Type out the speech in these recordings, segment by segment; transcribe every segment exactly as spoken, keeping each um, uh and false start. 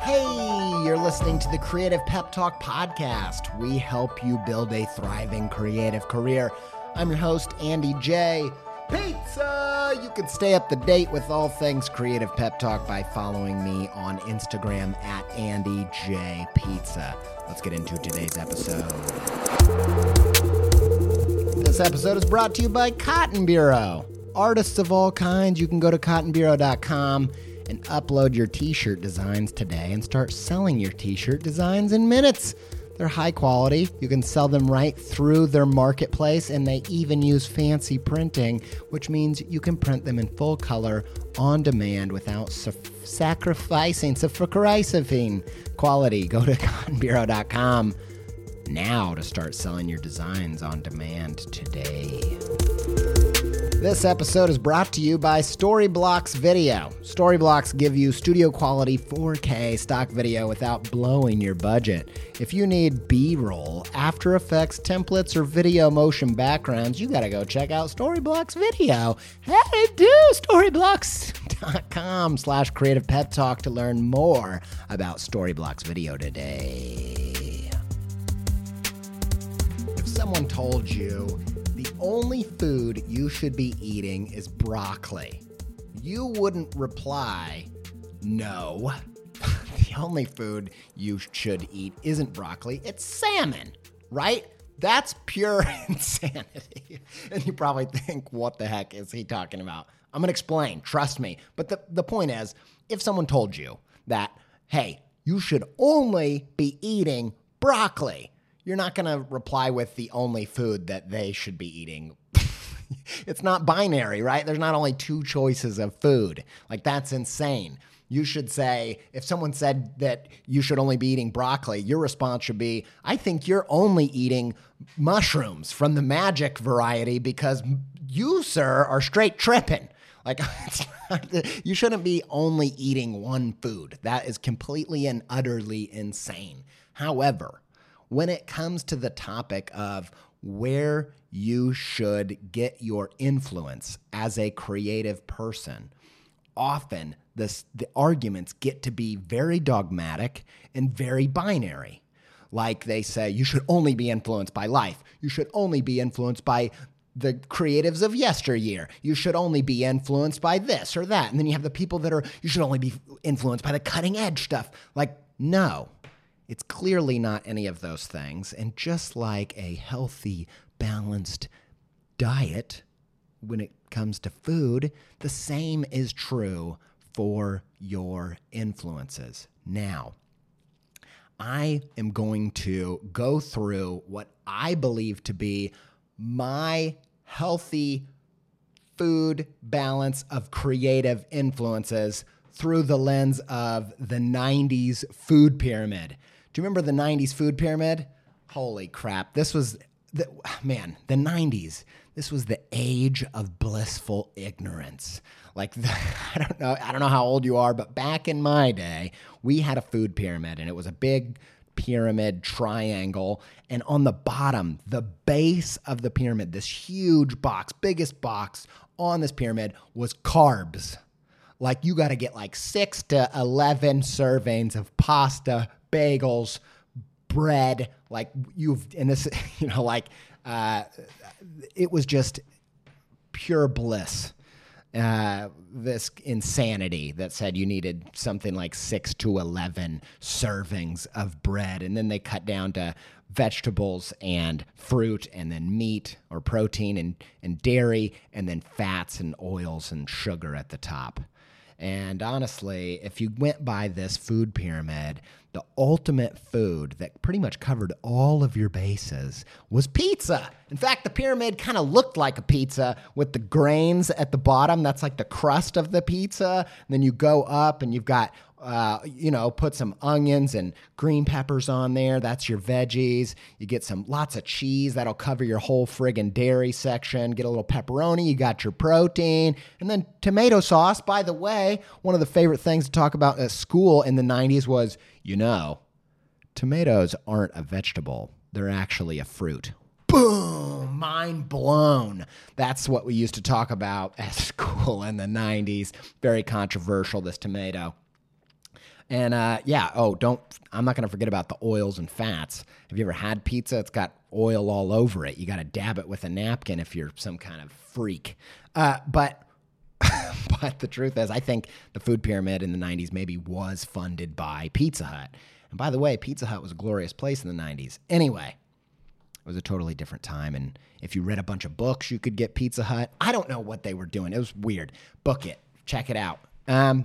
Hey, you're listening to the Creative Pep Talk podcast. We help you build a thriving creative career. I'm your host, Andy J. Pizza! You can stay up to date with all things Creative Pep Talk by following me on Instagram at Andy J Pizza. Let's get into today's episode. This episode is brought to you by Cotton Bureau. Artists of all kinds, you can go to cotton bureau dot com and upload your t-shirt designs today and start selling your t-shirt designs in minutes. They're high quality. You can sell them right through their marketplace, and they even use fancy printing, which means you can print them in full color on demand without sa- sacrificing, sacrificing quality. Go to cotton bureau dot com now to start selling your designs on demand today. This episode is brought to you by Storyblocks Video. Storyblocks give you studio quality four K stock video without blowing your budget. If you need B-roll, After Effects templates, or video motion backgrounds, you gotta go check out Storyblocks Video. Hey, do storyblocks dot com slash creative pep talk to learn more about Storyblocks Video today. If someone told you the only food you should be eating is broccoli, you wouldn't reply, no. The only food you should eat isn't broccoli, it's salmon, right? That's pure insanity. And you probably think, what the heck is he talking about? I'm going to explain, trust me. But the, the point is, if someone told you that, hey, you should only be eating broccoli, you're not going to reply with the only food that they should be eating. It's not binary, right? There's not only two choices of food. Like, that's insane. You should say, if someone said that you should only be eating broccoli, your response should be, I think you're only eating mushrooms from the magic variety because you, sir, are straight tripping. Like, you shouldn't be only eating one food. That is completely and utterly insane. However, when it comes to the topic of where you should get your influence as a creative person, often this, the arguments get to be very dogmatic and very binary. Like they say, you should only be influenced by life. You should only be influenced by the creatives of yesteryear. You should only be influenced by this or that. And then you have the people that are, you should only be influenced by the cutting edge stuff. Like, no. It's clearly not any of those things. And just like a healthy, balanced diet, when it comes to food, the same is true for your influences. Now, I am going to go through what I believe to be my healthy food balance of creative influences through the lens of the nineties food pyramid. Do you remember the nineties food pyramid? Holy crap. This was, the, man, the nineties. This was the age of blissful ignorance. Like, the, I don't know, I don't know how old you are, but back in my day, we had a food pyramid, and it was a big pyramid triangle. And on the bottom, the base of the pyramid, this huge box, biggest box on this pyramid was carbs. Like, you got to get like six to eleven servings of pasta, bagels, bread, like you've, and this, you know, like, uh, it was just pure bliss. Uh, this insanity that said you needed something like six to eleven servings of bread. And then they cut down to vegetables and fruit and then meat or protein and, and dairy and then fats and oils and sugar at the top. And honestly, if you went by this food pyramid, the ultimate food that pretty much covered all of your bases was pizza. In fact, the pyramid kind of looked like a pizza with the grains at the bottom. That's like the crust of the pizza. And then you go up and you've got, uh, you know, put some onions and green peppers on there. That's your veggies. You get some lots of cheese. That'll cover your whole friggin' dairy section. Get a little pepperoni. You got your protein. And then tomato sauce. By the way, one of the favorite things to talk about at school in the nineties was, you know, tomatoes aren't a vegetable. They're actually a fruit. Boom! Mind blown. That's what we used to talk about at school in the nineties. Very controversial, this tomato. And uh, yeah, oh, don't, I'm not going to forget about the oils and fats. Have you ever had pizza? It's got oil all over it. You got to dab it with a napkin if you're some kind of freak. Uh, but but the truth is, I think the food pyramid in the nineties maybe was funded by Pizza Hut. And by the way, Pizza Hut was a glorious place in the nineties. Anyway, it was a totally different time. And if you read a bunch of books, you could get Pizza Hut. I don't know what they were doing. It was weird. Book it. Check it out. Um,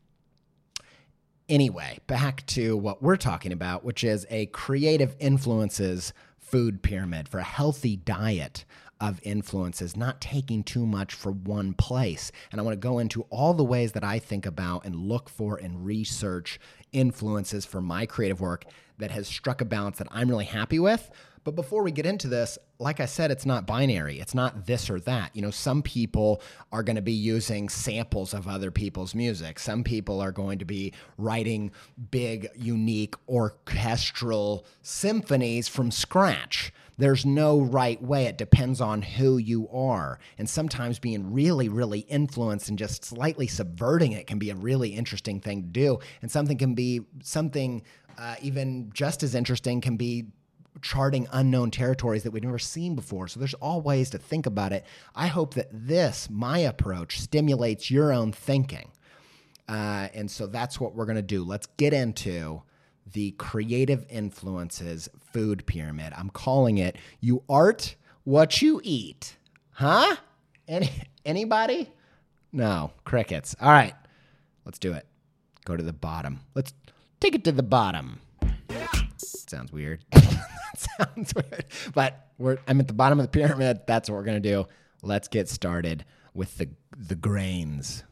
anyway, back to what we're talking about, which is a creative influences food pyramid for a healthy diet of influences, not taking too much for one place. And I want to go into all the ways that I think about and look for and research influences for my creative work that has struck a balance that I'm really happy with. But before we get into this, like I said, it's not binary. It's not this or that. You know, some people are going to be using samples of other people's music. Some people are going to be writing big, unique orchestral symphonies from scratch. There's no right way. It depends on who you are. And sometimes being really, really influenced and just slightly subverting it can be a really interesting thing to do. And something can be something uh, even just as interesting can be charting unknown territories that we've never seen before. So there's all ways to think about it. I hope that this, my approach, stimulates your own thinking. Uh, and so that's what we're going to do. Let's get into the creative influences food pyramid. I'm calling it You Art What You Eat. Huh? Any anybody? No, crickets. All right, let's do it. Go to the bottom. Let's take it to the bottom. Sounds weird. Sounds weird. But we're I'm at the bottom of the pyramid. That's what we're going to do. Let's get started with the the grains.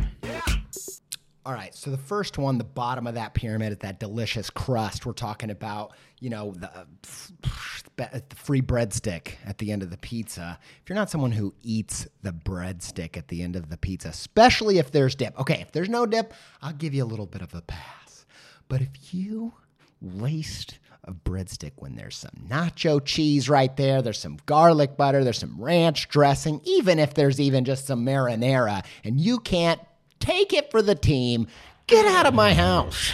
All right, so the first one, the bottom of that pyramid is that delicious crust. We're talking about, you know, the, the free breadstick at the end of the pizza. If you're not someone who eats the breadstick at the end of the pizza, especially if there's dip. Okay, if there's no dip, I'll give you a little bit of a pass. But if you waste a breadstick when there's some nacho cheese right there, there's some garlic butter, there's some ranch dressing, even if there's even just some marinara, and you can't take it for the team, get out of my house.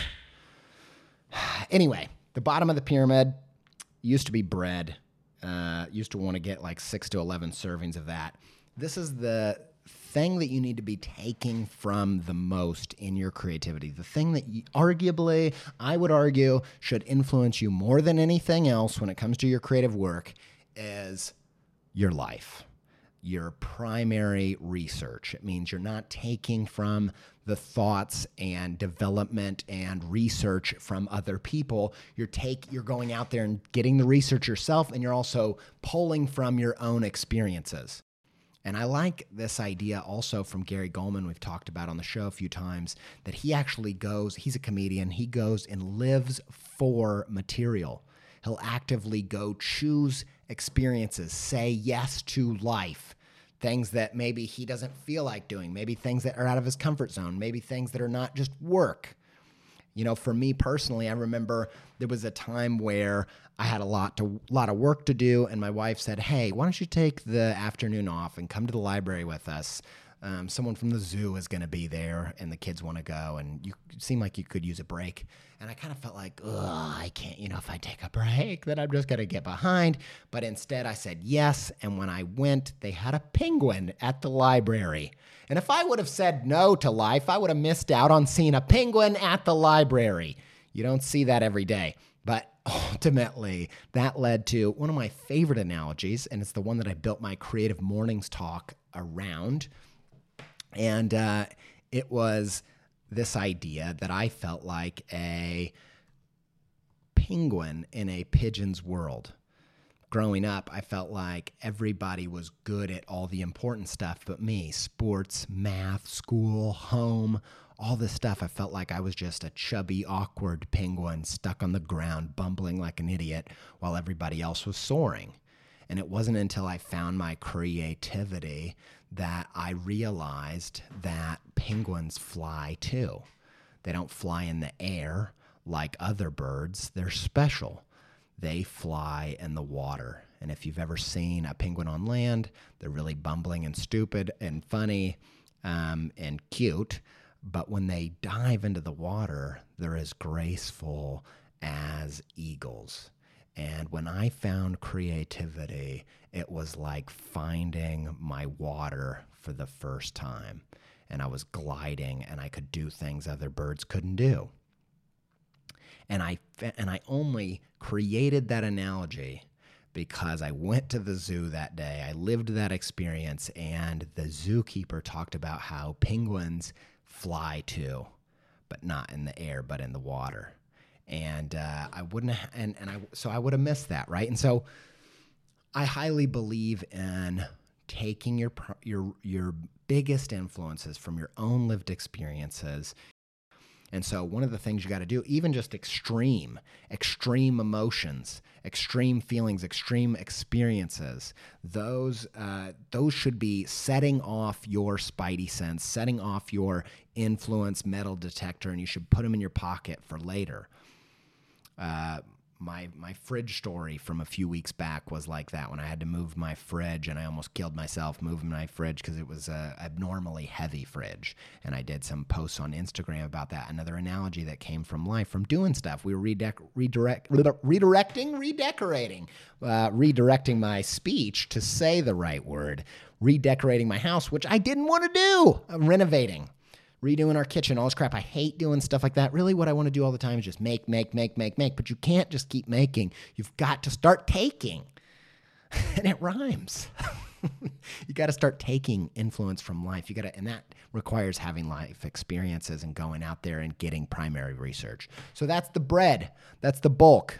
Anyway, the bottom of the pyramid used to be bread. Uh, used to want to get like six to eleven servings of that. This is the thing that you need to be taking from the most in your creativity. The thing that you, arguably, I would argue, should influence you more than anything else when it comes to your creative work is your life. Your primary research. It means you're not taking from the thoughts and development and research from other people. You're take you're going out there and getting the research yourself, and you're also pulling from your own experiences. And I like this idea also from Gary Goldman, we've talked about on the show a few times, that he actually goes, he's a comedian, he goes and lives for material. He'll actively go choose experiences, say yes to life, things that maybe he doesn't feel like doing, maybe things that are out of his comfort zone, maybe things that are not just work. You know, for me personally, I remember there was a time where I had a lot to lot of work to do, and my wife said, "Hey, why don't you take the afternoon off and come to the library with us? Um, someone from the zoo is going to be there, and the kids want to go, and you seem like you could use a break." And I kind of felt like, ugh, I can't, you know, if I take a break, then I'm just going to get behind. But instead, I said yes, and when I went, they had a penguin at the library. And if I would have said no to life, I would have missed out on seeing a penguin at the library. You don't see that every day. But ultimately, that led to one of my favorite analogies, and it's the one that I built my Creative Mornings talk around. And uh, it was this idea that I felt like a penguin in a pigeon's world. Growing up, I felt like everybody was good at all the important stuff but me. Sports, math, school, home, all this stuff. I felt like I was just a chubby, awkward penguin stuck on the ground, bumbling like an idiot while everybody else was soaring. And it wasn't until I found my creativity that I realized that penguins fly too. They don't fly in the air like other birds. They're special. They fly in the water. And if you've ever seen a penguin on land, they're really bumbling and stupid and funny um, and cute. but when they dive into the water, they're as graceful as eagles. And when I found creativity, it was like finding my water for the first time. And I was gliding, and I could do things other birds couldn't do. And I and I only created that analogy because I went to the zoo that day. I lived that experience, and the zookeeper talked about how penguins fly too, but not in the air, but in the water. And uh, I wouldn't, ha- and and I so I would have missed that, right? And so I highly believe in taking your your your biggest influences from your own lived experiences. And so one of the things you got to do, even just extreme, extreme emotions, extreme feelings, extreme experiences, those uh, those should be setting off your spidey sense, setting off your influence metal detector, and you should put them in your pocket for later. Uh, my my fridge story from a few weeks back was like that, when I had to move my fridge, and I almost killed myself moving my fridge because it was a abnormally heavy fridge. And I did some posts on Instagram about that. Another analogy that came from life, from doing stuff. We were redec- redirect, redirecting, redecorating, uh, redirecting my speech to say the right word, redecorating my house, which I didn't want to do, uh, renovating. Redoing our kitchen, all this crap. I hate doing stuff like that. Really, what I want to do all the time is just make, make, make, make, make. But you can't just keep making. You've got to start taking. And it rhymes. You got to start taking influence from life. You got to, and that requires having life experiences and going out there and getting primary research. So that's the bread. That's the bulk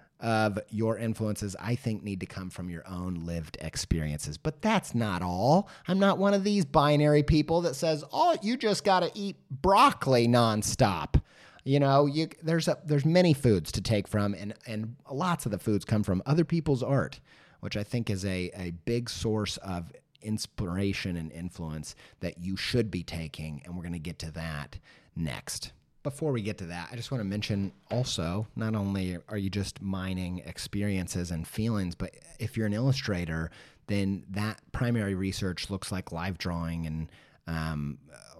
of your influences, I think, need to come from your own lived experiences. But that's not all. I'm not one of these binary people that says, oh, you just got to eat broccoli nonstop. You know, you, there's a, there's many foods to take from, and, and lots of the foods come from other people's art, which I think is a, a big source of inspiration and influence that you should be taking, and we're going to get to that next. Before we get to that, I just want to mention also, not only are you just mining experiences and feelings, but if you're an illustrator, then that primary research looks like live drawing and um,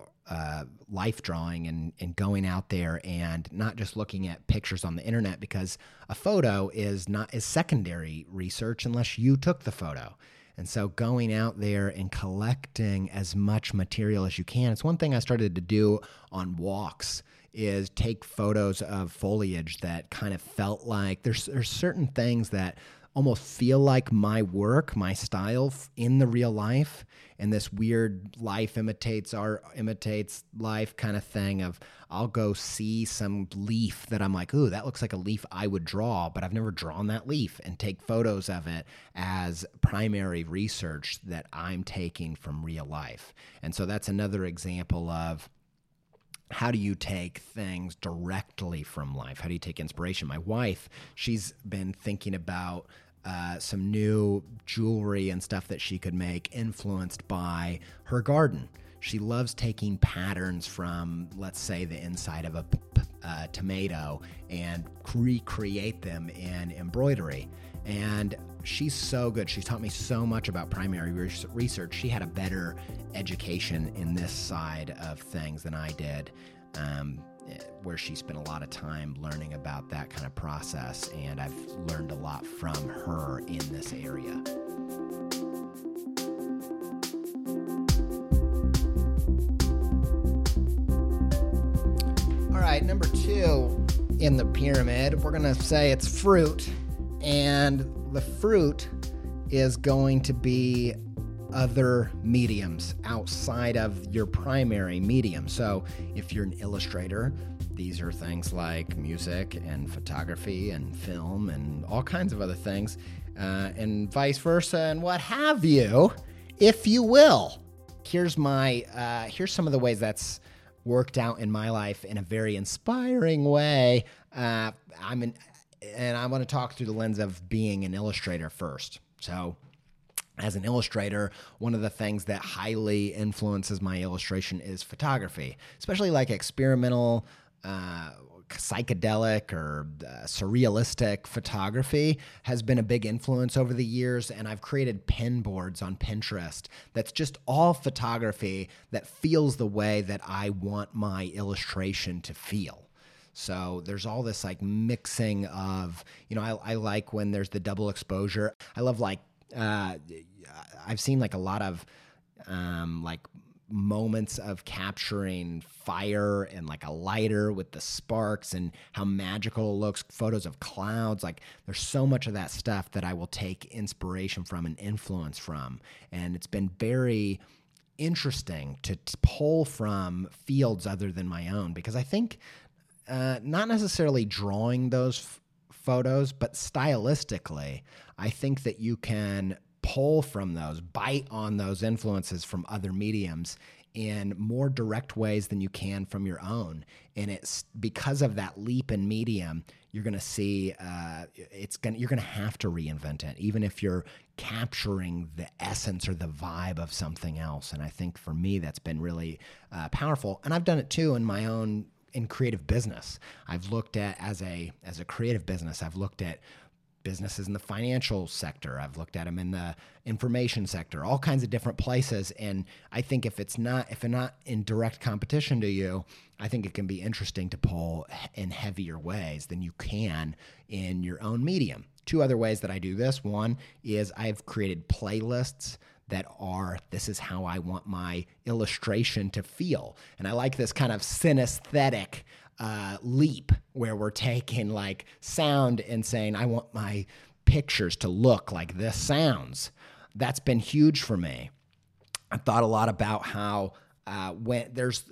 uh, life drawing and, and going out there and not just looking at pictures on the internet, because a photo is not is secondary research unless you took the photo. And so going out there and collecting as much material as you can. It's one thing I started to do on walks, is take photos of foliage that kind of felt like there's there's certain things that almost feel like my work, my style in the real life, and this weird life imitates art, imitates life kind of thing of I'll go see some leaf that I'm like, ooh, that looks like a leaf I would draw, but I've never drawn that leaf, and take photos of it as primary research that I'm taking from real life. And so that's another example of how do you take things directly from life? How do you take inspiration? My wife, she's been thinking about uh, some new jewelry and stuff that she could make influenced by her garden. She loves taking patterns from, let's say, the inside of a p- p- uh, tomato and recreate them in embroidery. And she's so good. She's taught me so much about primary research. She had a better education in this side of things than I did, um, where she spent a lot of time learning about that kind of process. And I've learned a lot from her in this area. All right, number two in the pyramid, we're going to say it's fruit. And the fruit is going to be other mediums outside of your primary medium. So if you're an illustrator, these are things like music and photography and film and all kinds of other things, uh, and vice versa and what have you, if you will. Here's my uh, here's some of the ways that's worked out in my life in a very inspiring way. Uh, I'm an And I want to talk through the lens of being an illustrator first. So as an illustrator, one of the things that highly influences my illustration is photography, especially like experimental, uh, psychedelic or uh, surrealistic photography has been a big influence over the years, and I've created pin boards on Pinterest that's just all photography that feels the way that I want my illustration to feel. So there's all this like mixing of, you know, I, I like when there's the double exposure. I love like, uh, I've seen like a lot of um, like moments of capturing fire and like a lighter with the sparks and how magical it looks, photos of clouds. Like there's so much of that stuff that I will take inspiration from and influence from. And it's been very interesting to, to pull from fields other than my own, because I think uh, not necessarily drawing those f- photos, but stylistically, I think that you can pull from those, bite on those influences from other mediums in more direct ways than you can from your own. And it's because of that leap in medium, you're going to see uh, it's going you're going to have to reinvent it, even if you're capturing the essence or the vibe of something else. And I think for me, that's been really uh, powerful. And I've done it too in my own in creative business. I've looked at as a as a creative business, I've looked at businesses in the financial sector. I've looked at them in the information sector, all kinds of different places. And I think if it's not, if they're not in direct competition to you, I think it can be interesting to pull in heavier ways than you can in your own medium. Two other ways that I do this. One is I've created playlists that are, this is how I want my illustration to feel. And I like this kind of synesthetic Uh, leap where we're taking like sound and saying, I want my pictures to look like this sounds. That's been huge for me. I've thought a lot about how uh, when there's,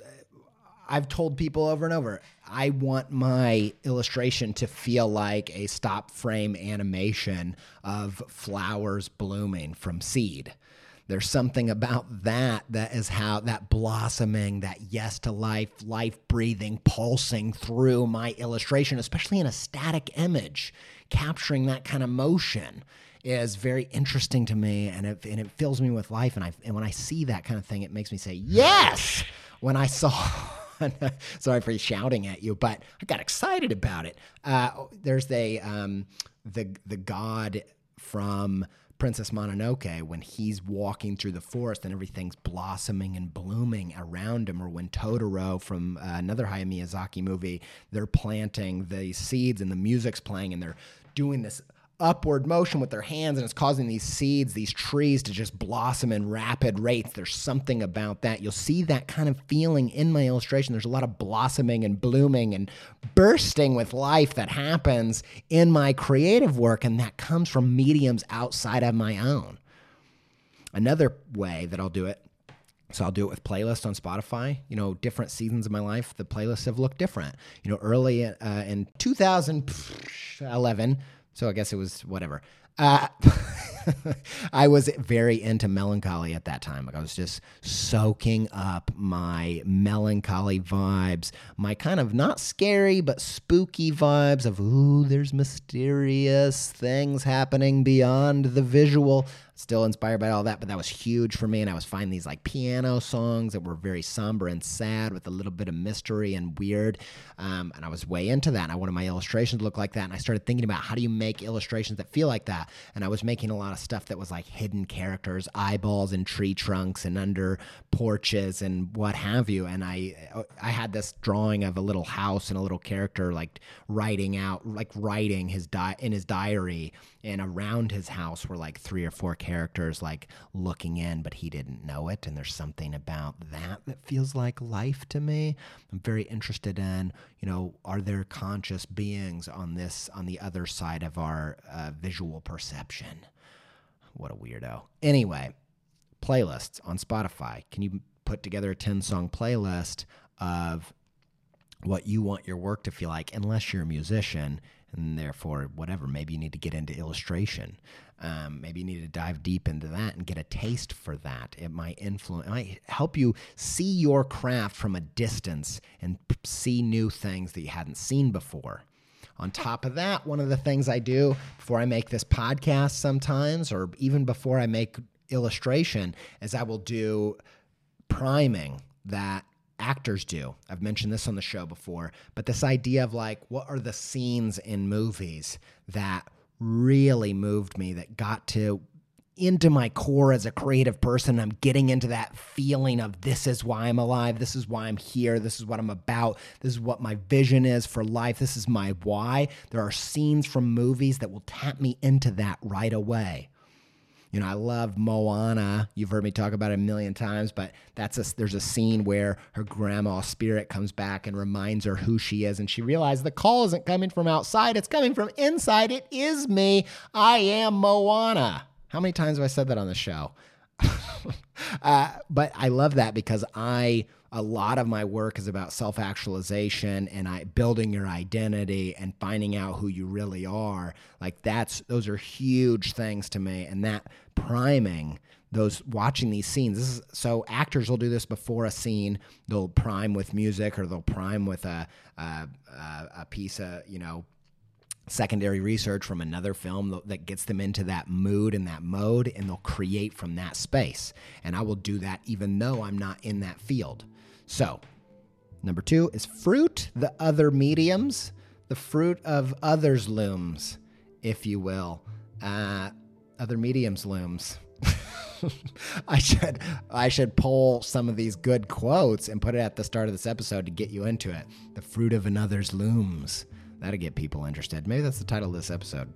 I've told people over and over, I want my illustration to feel like a stop frame animation of flowers blooming from seed. There's something about that that is how that blossoming, that yes to life, life breathing, pulsing through my illustration, especially in a static image, capturing that kind of motion is very interesting to me, and it and it fills me with life. And I and when I see that kind of thing, it makes me say yes. When I saw, sorry for shouting at you, but I got excited about it. Uh, there's a um, the the god from Princess Mononoke, when he's walking through the forest and everything's blossoming and blooming around him, or when Totoro from uh, another Hayao Miyazaki movie, they're planting the seeds and the music's playing and they're doing this upward motion with their hands, and it's causing these seeds, these trees to just blossom in rapid rates. There's something about that. You'll see that kind of feeling in my illustration. There's a lot of blossoming and blooming and bursting with life that happens in my creative work, and that comes from mediums outside of my own. Another way that I'll do it, so I'll do it with playlists on Spotify. You know, different seasons of my life, the playlists have looked different. You know, early uh, in two thousand eleven, so I guess it was whatever. Uh, I was very into melancholy at that time. Like I was just soaking up my melancholy vibes, my kind of not scary, but spooky vibes of, ooh, there's mysterious things happening beyond the visual. Still inspired by all that, but that was huge for me. And I was finding these like piano songs that were very somber and sad with a little bit of mystery and weird. Um, and I was way into that. And I wanted my illustrations to look like that. And I started thinking about how do you make illustrations that feel like that? And I was making a lot of stuff that was like hidden characters, eyeballs in tree trunks and under porches and what have you. And I, I had this drawing of a little house and a little character like writing out, like writing his di- in his diary. And around his house were like three or four characters like looking in, but he didn't know it. And there's something about that that feels like life to me. I'm very interested in, you know, are there conscious beings on this, on the other side of our uh, visual perception? What a weirdo. Anyway, playlists on Spotify. Can you put together a ten-song playlist of what you want your work to feel like, unless you're a musician, and therefore, whatever, maybe you need to get into illustration. Um, maybe you need to dive deep into that and get a taste for that. It might influence, it might help you see your craft from a distance and see new things that you hadn't seen before. On top of that, one of the things I do before I make this podcast sometimes, or even before I make illustration, is I will do priming that actors do. I've mentioned this on the show before, but this idea of like, what are the scenes in movies that really moved me, that got to into my core as a creative person. I'm getting into that feeling of this is why I'm alive. This is why I'm here. This is what I'm about. This is what my vision is for life. This is my why. There are scenes from movies that will tap me into that right away. You know, I love Moana. You've heard me talk about it a million times, but that's a, there's a scene where her grandma spirit comes back and reminds her who she is, and she realizes the call isn't coming from outside. It's coming from inside. It is me. I am Moana. How many times have I said that on the show? uh, but I love that because I, a lot of my work is about self-actualization and I building your identity and finding out who you really are. Like that's, those are huge things to me. And that priming, those watching these scenes, this is, so actors will do this before a scene. They'll prime with music or they'll prime with a, a, a piece of, you know, secondary research from another film that gets them into that mood and that mode, and they'll create from that space. And I will do that even though I'm not in that field. So, number two is fruit the other mediums, the fruit of others looms, if you will. Uh, other mediums looms. I should I should pull some of these good quotes and put it at the start of this episode to get you into it. The fruit of another's looms. That'll get people interested. Maybe that's the title of this episode.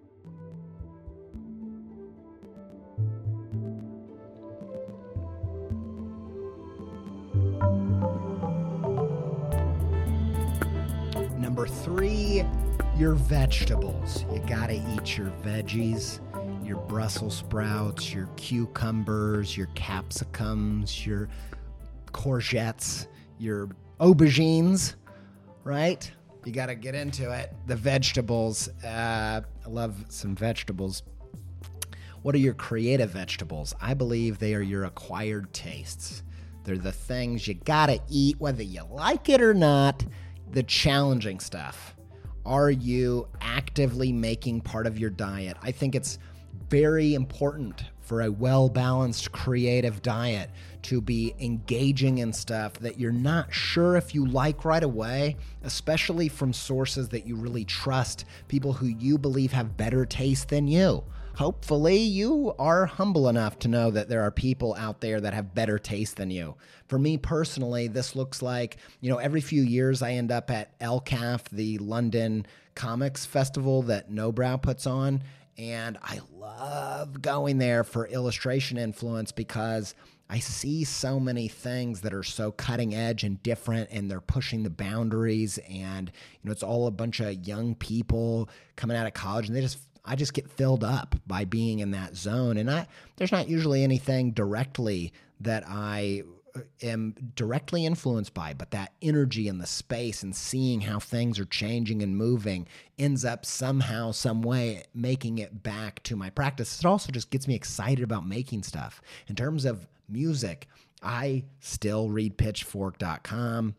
Number three, your vegetables. You gotta eat your veggies, your Brussels sprouts, your cucumbers, your capsicums, your courgettes, your aubergines, right? You got to get into it. The vegetables. Uh, I love some vegetables. What are your creative vegetables? I believe they are your acquired tastes. They're the things you got to eat, whether you like it or not. The challenging stuff. Are you actively making part of your diet? I think it's very important for a well-balanced creative diet to be engaging in stuff that you're not sure if you like right away, especially from sources that you really trust, people who you believe have better taste than you. Hopefully you are humble enough to know that there are people out there that have better taste than you. For me personally, this looks like, you know, every few years I end up at L C A F, the London Comics Festival that No Brow puts on. And I love going there for illustration influence because I see so many things that are so cutting edge and different, and they're pushing the boundaries. And, you know, it's all a bunch of young people coming out of college, and they just, I just get filled up by being in that zone. And I, there's not usually anything directly that I am directly influenced by, but that energy in the space and seeing how things are changing and moving ends up somehow, some way making it back to my practice. It also just gets me excited about making stuff. In terms of music, I still read pitchfork dot com.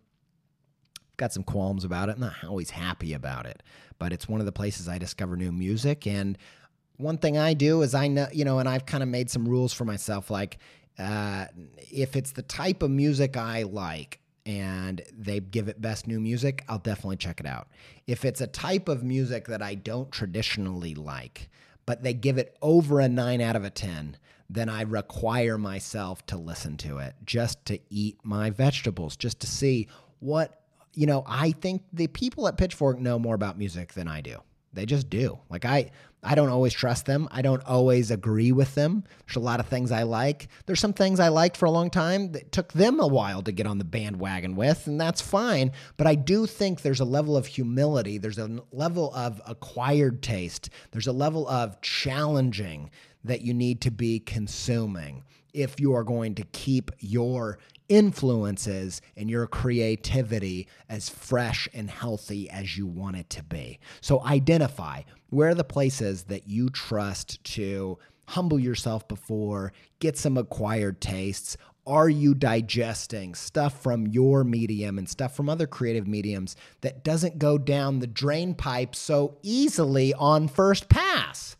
Got some qualms about it, not always happy about it, but it's one of the places I discover new music. And one thing I do is I know, you know, and I've kind of made some rules for myself, like, Uh, if it's the type of music I like and they give it best new music, I'll definitely check it out. If it's a type of music that I don't traditionally like, but they give it over a nine out of a ten, then I require myself to listen to it just to eat my vegetables, just to see what, you know, I think the people at Pitchfork know more about music than I do. They just do. Like I, I don't always trust them. I don't always agree with them. There's a lot of things I like. There's some things I liked for a long time that took them a while to get on the bandwagon with, and that's fine. But I do think there's a level of humility. There's a level of acquired taste. There's a level of challenging that you need to be consuming if you are going to keep your influences and your creativity as fresh and healthy as you want it to be. So identify where are the places that you trust to humble yourself before, get some acquired tastes. Are you digesting stuff from your medium and stuff from other creative mediums that doesn't go down the drain pipe so easily on first pass?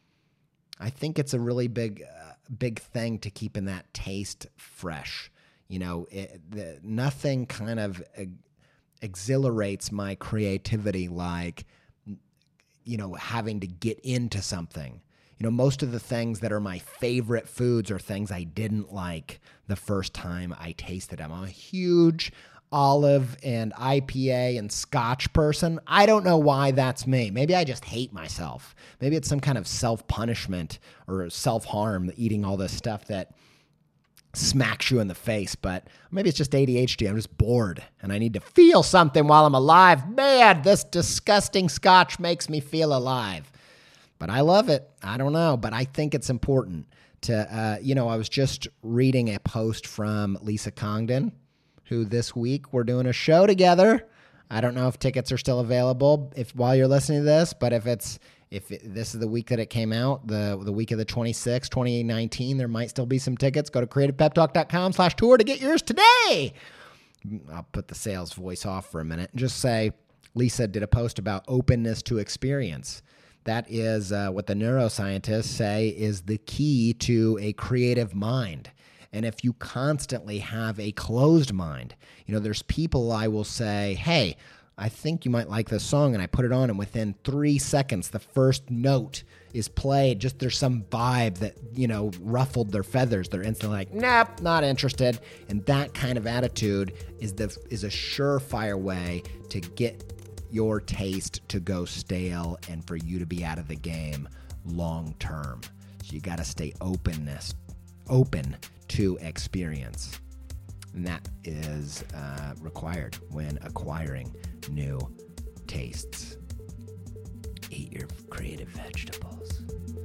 I think it's a really big, uh, big thing to keeping that taste fresh. You know, it, the, nothing kind of uh, exhilarates my creativity like, you know, having to get into something. You know, most of the things that are my favorite foods are things I didn't like the first time I tasted them. I'm a huge olive and I P A and Scotch person. I don't know why that's me. Maybe I just hate myself. Maybe it's some kind of self-punishment or self-harm, eating all this stuff that smacks you in the face. But maybe it's just A D H D. I'm just bored and I need to feel something while I'm alive. Man, this disgusting Scotch makes me feel alive. But I love it. I don't know, but I think it's important to, uh, you know, I was just reading a post from Lisa Congdon, who this week we're doing a show together. I don't know if tickets are still available if while you're listening to this, but if it's if it, this is the week that it came out, the the week of the twenty-sixth, twenty nineteen, there might still be some tickets. Go to creativepeptalk.com slash tour to get yours today. I'll put the sales voice off for a minute and just say Lisa did a post about openness to experience. That is uh, what the neuroscientists say is the key to a creative mind. And if you constantly have a closed mind, you know, there's people I will say, hey, I think you might like this song, and I put it on, and within three seconds, the first note is played. Just there's some vibe that, you know, ruffled their feathers. They're instantly like, nope, not interested. And that kind of attitude is the is a surefire way to get your taste to go stale and for you to be out of the game long term. So you got to stay openness, open to experience. And that is uh, required when acquiring new tastes. Eat your creative vegetables.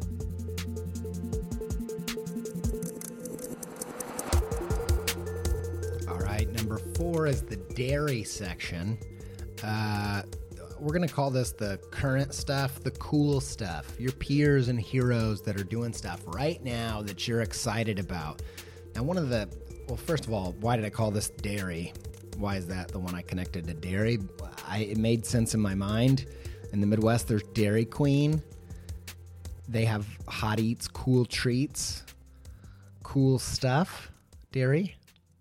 All right, number four is the dairy section. Uh, we're going to call this the current stuff, the cool stuff, your peers and heroes that are doing stuff right now that you're excited about. Now, one of the, well, first of all, why did I call this dairy? Why is that the one I connected to dairy? I, it made sense in my mind. In the Midwest, there's Dairy Queen. They have hot eats, cool treats, cool stuff. Dairy.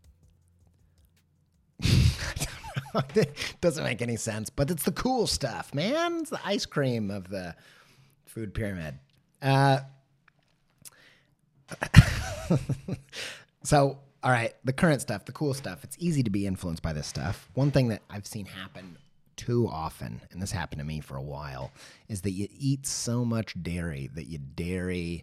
It doesn't make any sense, but it's the cool stuff, man. It's the ice cream of the food pyramid. Uh, so, all right, the current stuff, the cool stuff, it's easy to be influenced by this stuff. One thing that I've seen happen too often, and this happened to me for a while, is that you eat so much dairy that you dairy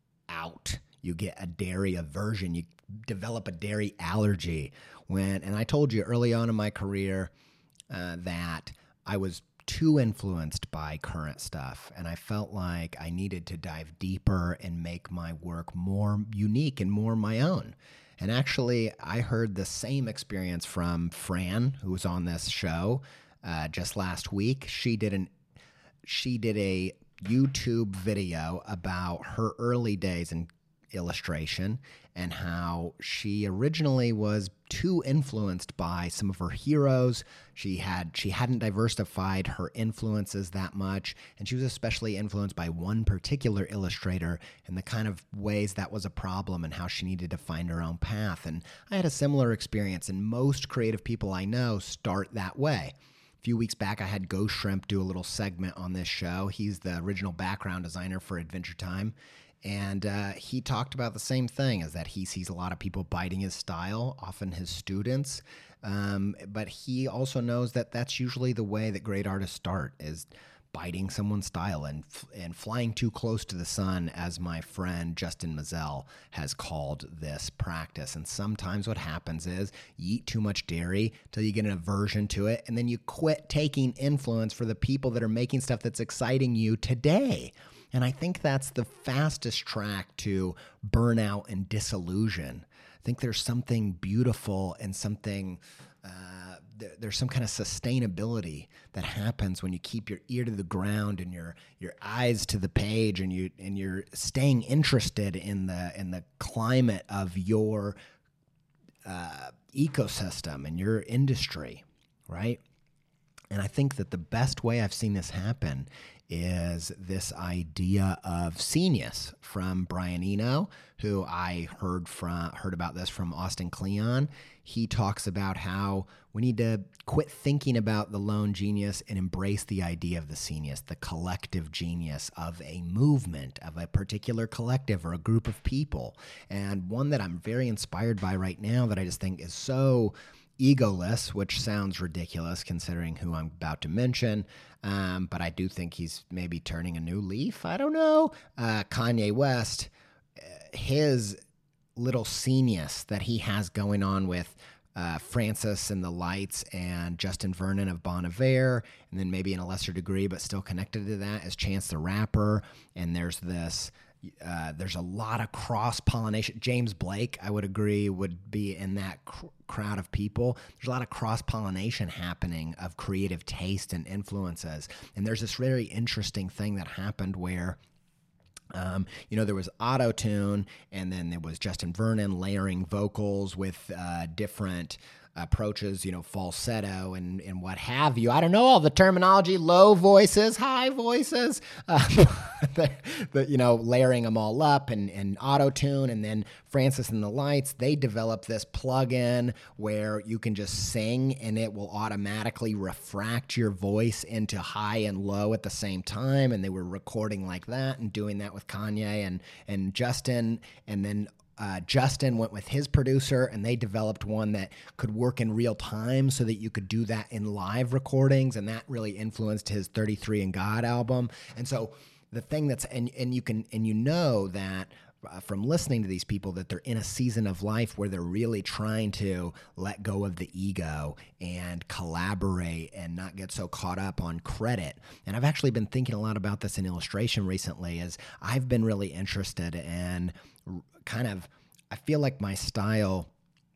out. You get a dairy aversion. You develop a dairy allergy. When, and I told you early on in my career uh, that I was too influenced by current stuff, and I felt like I needed to dive deeper and make my work more unique and more my own. And actually, I heard the same experience from Fran, who was on this show uh, just last week. She did an she did a YouTube video about her early days in illustration and how she originally was too influenced by some of her heroes. She had she hadn't diversified her influences that much, and she was especially influenced by one particular illustrator and the kind of ways that was a problem and how she needed to find her own path. And I had a similar experience, and most creative people I know start that way. A few weeks back, I had Ghost Shrimp do a little segment on this show. He's the original background designer for Adventure Time. And uh, he talked about the same thing, is that he sees a lot of people biting his style, often his students. Um, but he also knows that that's usually the way that great artists start, is biting someone's style and and flying too close to the sun, as my friend Justin Mazel has called this practice. And sometimes what happens is you eat too much dairy till you get an aversion to it, and then you quit taking influence for the people that are making stuff that's exciting you today. And I think that's the fastest track to burnout and disillusion. I think there's something beautiful and something, uh, th- there's some kind of sustainability that happens when you keep your ear to the ground and your your eyes to the page, and you and you're staying interested in the in the climate of your uh, ecosystem and your industry, right? And I think that the best way I've seen this happen is this idea of scenius from Brian Eno, who I heard from heard about this from Austin Kleon. He talks about how we need to quit thinking about the lone genius and embrace the idea of the scenius, the collective genius of a movement, of a particular collective or a group of people. And one that I'm very inspired by right now that I just think is so egoless, which sounds ridiculous considering who I'm about to mention, um, but I do think he's maybe turning a new leaf. I don't know. Uh, Kanye West, his little scenius that he has going on with uh, Francis and the Lights and Justin Vernon of Bon Iver, and then maybe in a lesser degree, but still connected to that, is Chance the Rapper. And there's this Uh, there's a lot of cross-pollination. James Blake, I would agree, would be in that cr- crowd of people. There's a lot of cross-pollination happening of creative taste and influences. And there's this very interesting thing that happened where, um, you know, there was auto-tune, and then there was Justin Vernon layering vocals with uh, different approaches, you know, falsetto and, and what have you. I don't know all the terminology, low voices, high voices, uh, the, the, you know, layering them all up and, and auto-tune. And then Francis and the Lights, they developed this plug-in where you can just sing and it will automatically refract your voice into high and low at the same time. And they were recording like that and doing that with Kanye and, and Justin. And then Uh, Justin went with his producer, and they developed one that could work in real time so that you could do that in live recordings, and that really influenced his thirty-three and God album. And so the thing that's, and, and you can, and you know that uh, from listening to these people that they're in a season of life where they're really trying to let go of the ego and collaborate and not get so caught up on credit. And I've actually been thinking a lot about this in illustration recently, as I've been really interested in kind of, I feel like my style,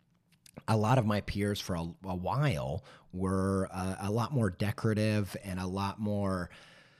a lot of my peers for a, a while were uh, a lot more decorative and a lot more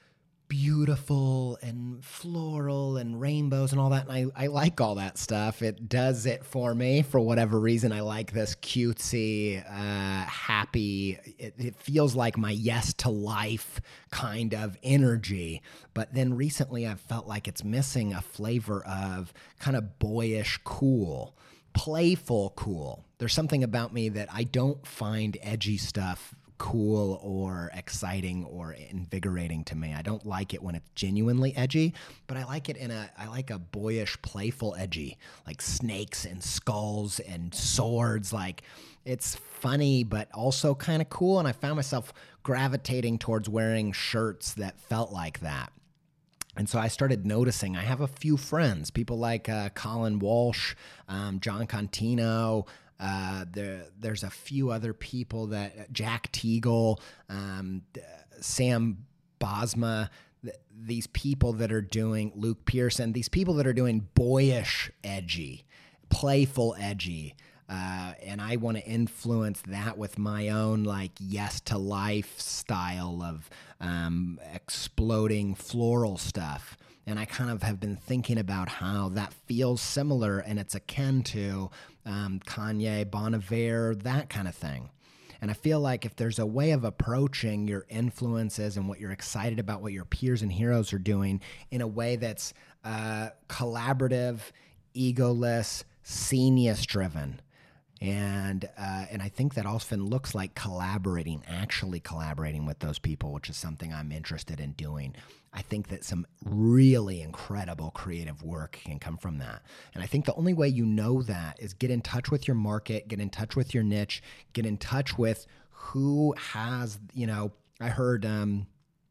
beautiful and floral and rainbows and all that. And I, I like all that stuff. It does it for me for whatever reason. I like this cutesy, uh, happy, it, it feels like my yes to life kind of energy. But then recently I've felt like it's missing a flavor of kind of boyish cool, playful cool. There's something about me that I don't find edgy stuff cool or exciting or invigorating to me. I don't like it when it's genuinely edgy, but I like it in a, I like a boyish, playful edgy, like snakes and skulls and swords. Like, it's funny, but also kind of cool. And I found myself gravitating towards wearing shirts that felt like that. And so I started noticing, I have a few friends, people like uh, Colin Walsh, um, John Contino. Uh, there, there's a few other people that Jack Teagle, um, Sam Bosma, th- these people that are doing Luke Pearson, these people that are doing boyish, edgy, playful, edgy. Uh, and I want to influence that with my own, like, yes to life style of um, exploding floral stuff. And I kind of have been thinking about how that feels similar and it's akin to um, Kanye, Bon Iver, that kind of thing. And I feel like if there's a way of approaching your influences and what you're excited about, what your peers and heroes are doing in a way that's uh, collaborative, egoless, scenius-driven, And uh, and I think that often looks like collaborating, actually collaborating with those people, which is something I'm interested in doing. I think that some really incredible creative work can come from that. And I think the only way you know that is get in touch with your market, get in touch with your niche, get in touch with who has, you know, I heard, um,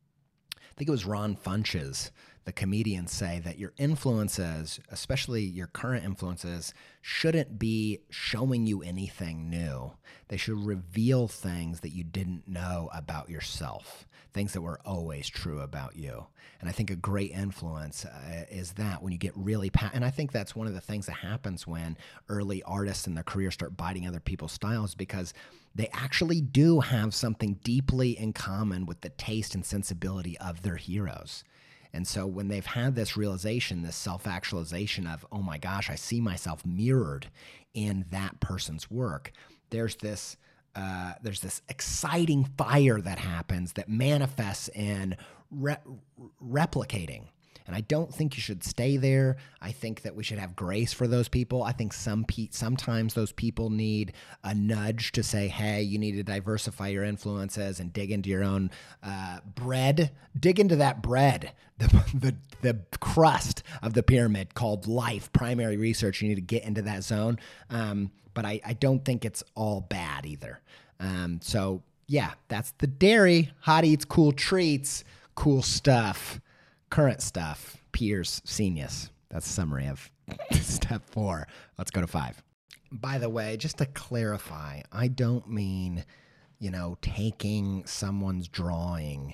I think it was Ron Funches, the comedian, say that your influences, especially your current influences, shouldn't be showing you anything new. They should reveal things that you didn't know about yourself, things that were always true about you. And I think a great influence uh, is that when you get really, pa- and I think that's one of the things that happens when early artists in their career start biting other people's styles, because they actually do have something deeply in common with the taste and sensibility of their heroes. And so when they've had this realization, this self-actualization of, oh my gosh, I see myself mirrored in that person's work, there's this uh, there's this exciting fire that happens that manifests in re- replicating. And I don't think you should stay there. I think that we should have grace for those people. I think some pe- sometimes those people need a nudge to say, hey, you need to diversify your influences and dig into your own uh, bread. Dig into that bread, the, the, the crust of the pyramid called life, primary research. You need to get into that zone. Um, but I, I don't think it's all bad either. Um, so, yeah, that's the dairy. Hot eats, cool treats, cool stuff. Current stuff, peers, seniors. That's a summary of step four. Let's go to five. By the way, just to clarify, I don't mean, you know, taking someone's drawing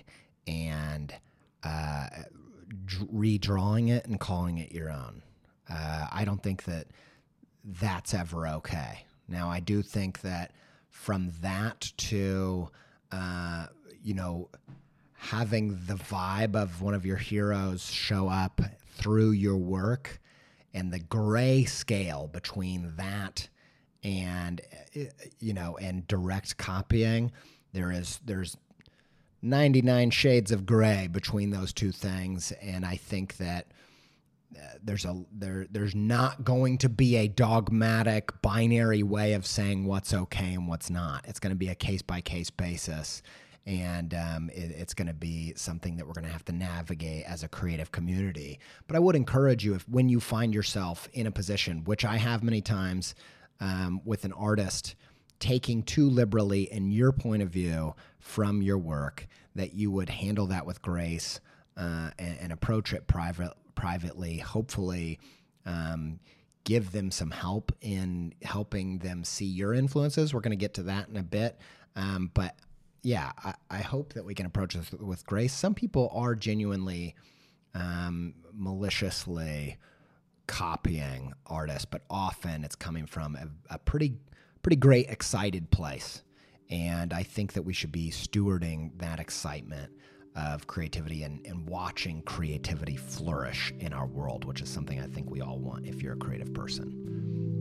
and uh, d- redrawing it and calling it your own. Uh, I don't think that that's ever okay. Now, I do think that from that to, uh, you know, having the vibe of one of your heroes show up through your work and the gray scale between that and, you know, and direct copying, there is, there's ninety-nine shades of gray between those two things. And I think that uh, there's a, there, there's not going to be a dogmatic binary way of saying what's okay and what's not. It's going to be a case by case basis. And um, it, it's going to be something that we're going to have to navigate as a creative community. But I would encourage you, if when you find yourself in a position, which I have many times um, with an artist, taking too liberally in your point of view from your work, that you would handle that with grace uh, and, and approach it private, privately, hopefully um, give them some help in helping them see your influences. We're going to get to that in a bit. Um, but Yeah, I, I hope that we can approach this with grace. Some people are genuinely um, maliciously copying artists, but often it's coming from a, a pretty pretty great, excited place. And I think that we should be stewarding that excitement of creativity and, and watching creativity flourish in our world, which is something I think we all want if you're a creative person.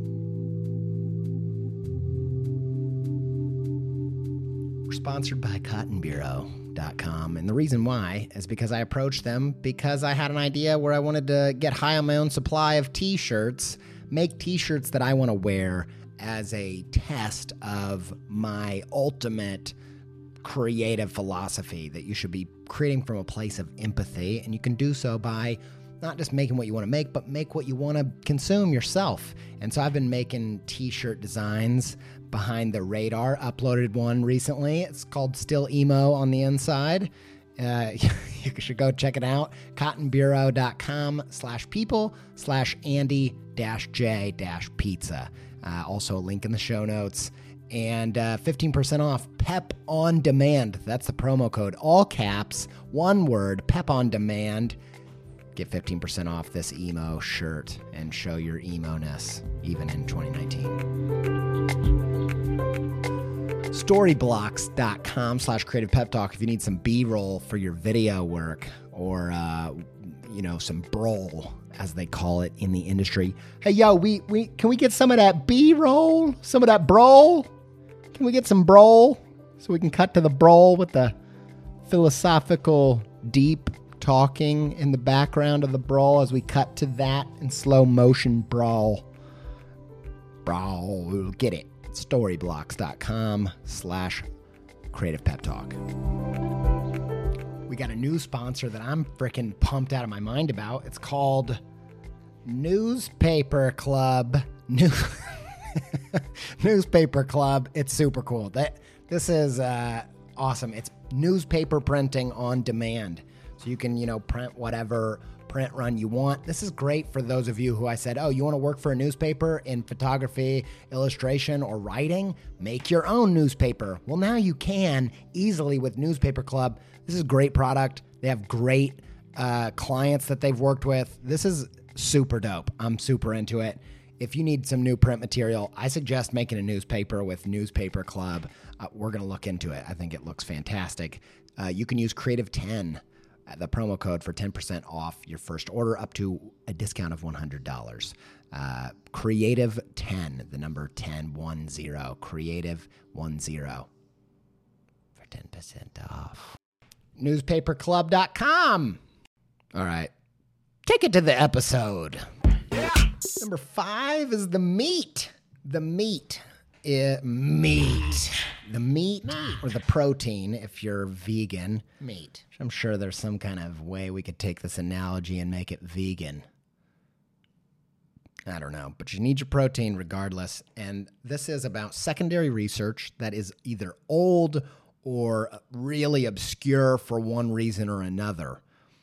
Sponsored by cotton bureau dot com. And the reason why is because I approached them because I had an idea where I wanted to get high on my own supply of t-shirts, make t-shirts that I want to wear as a test of my ultimate creative philosophy, that you should be creating from a place of empathy. And you can do so by not just making what you want to make, but make what you want to consume yourself. And so I've been making t-shirt designs behind the radar. Uploaded one recently. It's called Still Emo on the inside. Uh, you should go check it out. cotton bureau dot com slash people slash Andy dash J dash pizza. Uh, also a link in the show notes. And uh, fifteen percent off Pep on Demand. That's the promo code. All caps, one word, Pep on Demand. Get fifteen percent off this emo shirt and show your emo-ness even in twenty nineteen. Storyblocks dot com slash creative pep talk if you need some B-roll for your video work, or, uh, you know, some brol, as they call it in the industry. Hey, yo, we, we can we get some of that B-roll? Some of that brol? Can we get some brol so we can cut to the brol with the philosophical, deep talking in the background of the brawl as we cut to that in slow motion brawl. Brawl, we'll get it. Storyblocks dot com slash creative pep talk. We got a new sponsor that I'm freaking pumped out of my mind about. It's called Newspaper Club. New Newspaper Club. It's super cool. That this is uh, awesome. It's newspaper printing on demand. So you can, you know, print whatever print run you want. This is great for those of you who I said, oh, you want to work for a newspaper in photography, illustration, or writing? Make your own newspaper. Well, now you can easily with Newspaper Club. This is a great product. They have great uh, clients that they've worked with. This is super dope. I'm super into it. If you need some new print material, I suggest making a newspaper with Newspaper Club. Uh, we're going to look into it. I think it looks fantastic. Uh, you can use Creative ten the promo code for ten percent off your first order up to a discount of one hundred dollars. Uh, Creative ten, the number ten, one zero, Creative one zero for ten percent off. newspaper club dot com. All right. Take it to the episode. Yeah. Number five is the meat. The meat. It, meat. The meat, meat or the protein, if you're vegan. Meat. I'm sure there's some kind of way we could take this analogy and make it vegan. I don't know, but you need your protein regardless. And this is about secondary research that is either old or really obscure for one reason or another.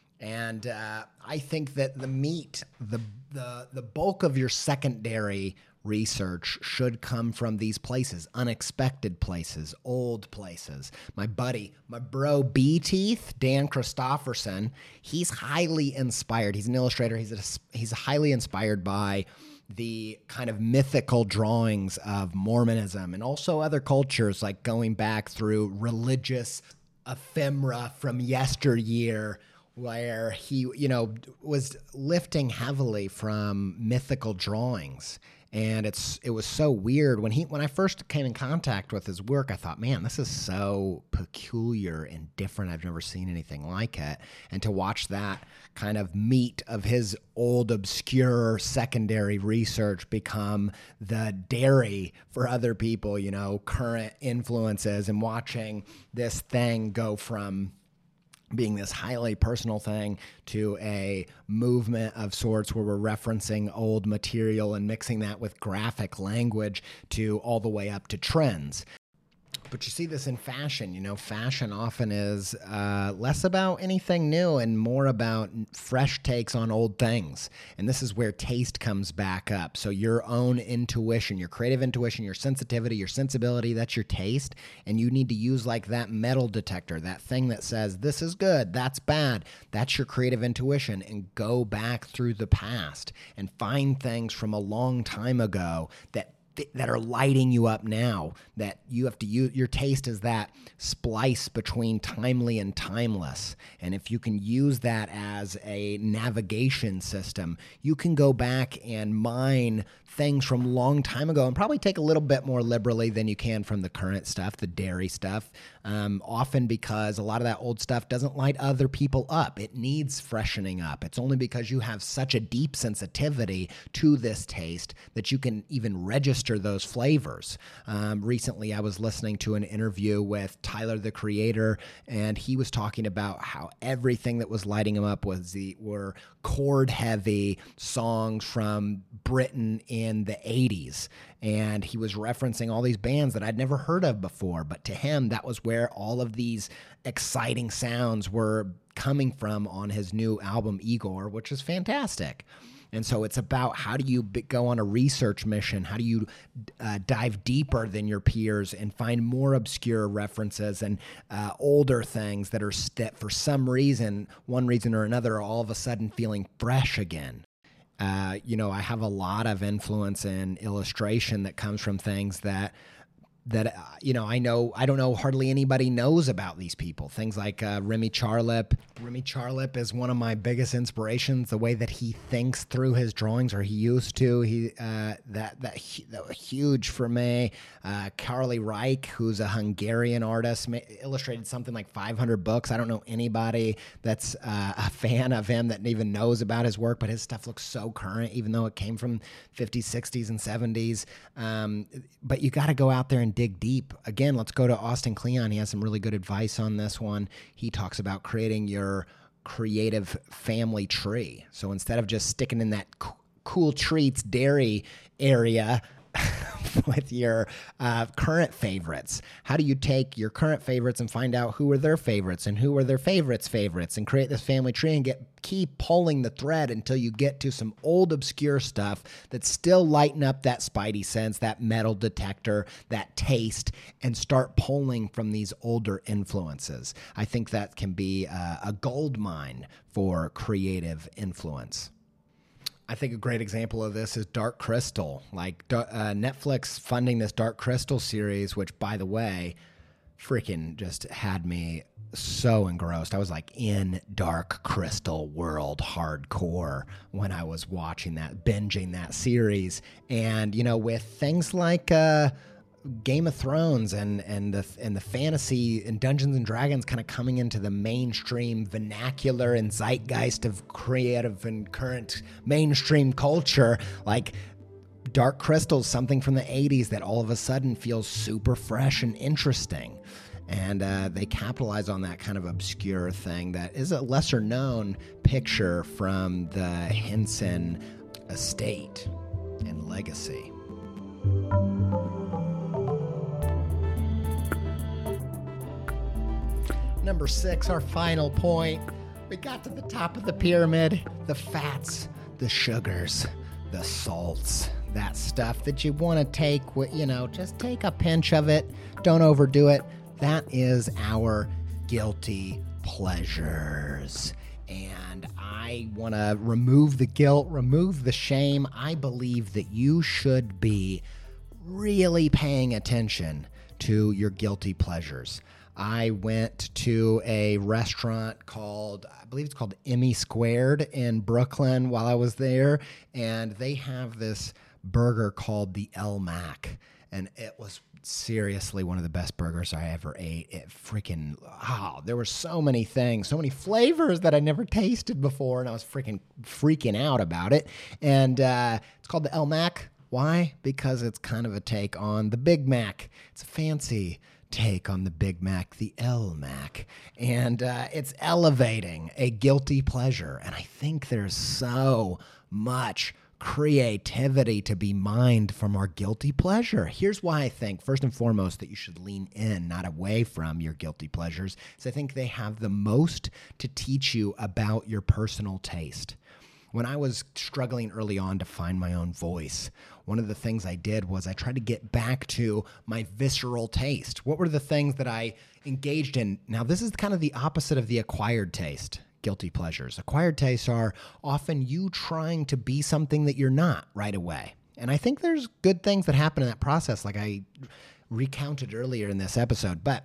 And uh, I think that the meat, the, the the bulk of your secondary research should come from these places, unexpected places, old places. My buddy, my bro B-Teeth, Dan Christofferson, he's highly inspired. He's an illustrator. He's a, he's highly inspired by the kind of mythical drawings of Mormonism and also other cultures, like going back through religious ephemera from yesteryear, where he, you know, was lifting heavily from mythical drawings. And it's it was so weird when he when I first came in contact with his work. I thought, man, this is so peculiar and different. I've never seen anything like it. And to watch that kind of meat of his old, obscure secondary research become the dairy for other people, you know, current influences, and watching this thing go from being this highly personal thing to a movement of sorts where we're referencing old material and mixing that with graphic language to all the way up to trends. But you see this in fashion. You know, fashion often is uh, less about anything new and more about fresh takes on old things. And this is where taste comes back up. So your own intuition, your creative intuition, your sensitivity, your sensibility, that's your taste. And you need to use like that metal detector, that thing that says, this is good, that's bad. That's your creative intuition. And go back through the past and find things from a long time ago that that are lighting you up now, that you have to use. Your taste is that splice between timely and timeless. And if you can use that as a navigation system, you can go back and mine things from long time ago and probably take a little bit more liberally than you can from the current stuff, the dairy stuff, um, often because a lot of that old stuff doesn't light other people up. It needs freshening up. It's only because you have such a deep sensitivity to this taste that you can even register those flavors. Um, recently, I was listening to an interview with Tyler, the Creator, and he was talking about how everything that was lighting him up was the were chord-heavy songs from Britain in the eighties. And he was referencing all these bands that I'd never heard of before. But to him, that was where all of these exciting sounds were coming from on his new album, Igor, which is fantastic. And so it's about how do you go on a research mission? How do you uh, dive deeper than your peers and find more obscure references and uh, older things that are that for some reason, one reason or another, are all of a sudden feeling fresh again. Uh, you know, I have a lot of influence in illustration that comes from things that that, uh, you know, I know, I don't know, hardly anybody knows about these people. Things like uh, Remy Charlip. Remy Charlip is one of my biggest inspirations, the way that he thinks through his drawings, or he used to. He uh, that, that, that was huge for me. Uh, Carly Reich, who's a Hungarian artist, ma- illustrated something like five hundred books. I don't know anybody that's uh, a fan of him that even knows about his work, but his stuff looks so current, even though it came from fifties, sixties, and seventies. Um, but you got to go out there and dig deep. Again, let's go to Austin Kleon. He has some really good advice on this one. He talks about creating your creative family tree. So instead of just sticking in that co- cool treats dairy area with your uh, current favorites, how do you take your current favorites and find out who are their favorites and who are their favorites' favorites and create this family tree and get keep pulling the thread until you get to some old obscure stuff that still lighten up that spidey sense, that metal detector, that taste, and start pulling from these older influences. I think that can be uh, a gold mine for creative influence. I think a great example of this is Dark Crystal. Like uh, Netflix funding this Dark Crystal series, which, by the way, freaking just had me so engrossed. I was like in Dark Crystal world hardcore when I was watching that, binging that series. And, you know, with things like uh, Game of Thrones and and the and the fantasy and Dungeons and Dragons kind of coming into the mainstream vernacular and zeitgeist of creative and current mainstream culture, like Dark Crystal's something from the eighties that all of a sudden feels super fresh and interesting. And uh, they capitalize on that kind of obscure thing that is a lesser known picture from the Henson estate and legacy. Number six, our final point. We got to the top of the pyramid. The fats, the sugars, the salts, that stuff that you want to take, you know, just take a pinch of it. Don't overdo it. That is our guilty pleasures. And I want to remove the guilt, remove the shame. I believe that you should be really paying attention to your guilty pleasures. I went to a restaurant called, I believe it's called Emmy Squared in Brooklyn while I was there, and they have this burger called the El Mac, and it was seriously one of the best burgers I ever ate. It freaking, wow, there were so many things, so many flavors that I never tasted before, and I was freaking freaking out about it. And uh, it's called the El Mac. Why? Because it's kind of a take on the Big Mac. It's a fancy take on the Big Mac, the El Mac, and uh, it's elevating a guilty pleasure. And I think there's so much creativity to be mined from our guilty pleasure. Here's why I think, first and foremost, that you should lean in, not away from your guilty pleasures, is I think they have the most to teach you about your personal taste. When I was struggling early on to find my own voice, one of the things I did was I tried to get back to my visceral taste. What were the things that I engaged in? Now, this is kind of the opposite of the acquired taste. Guilty pleasures. Acquired tastes are often you trying to be something that you're not right away. And I think there's good things that happen in that process, like I recounted earlier in this episode. But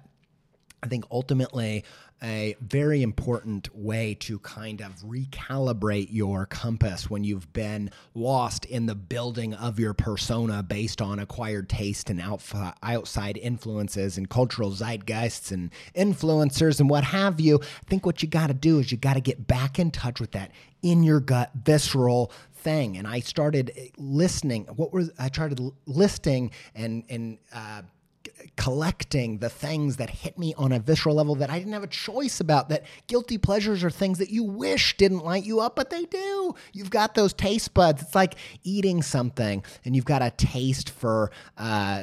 I think ultimately a very important way to kind of recalibrate your compass when you've been lost in the building of your persona based on acquired taste and outside influences and cultural zeitgeists and influencers and what have you. I think what you got to do is you got to get back in touch with that in your gut visceral thing. And I started listening. What was I started listing and and uh, collecting the things that hit me on a visceral level that I didn't have a choice about, that guilty pleasures are things that you wish didn't light you up, but they do. You've got those taste buds. It's like eating something and you've got a taste for uh,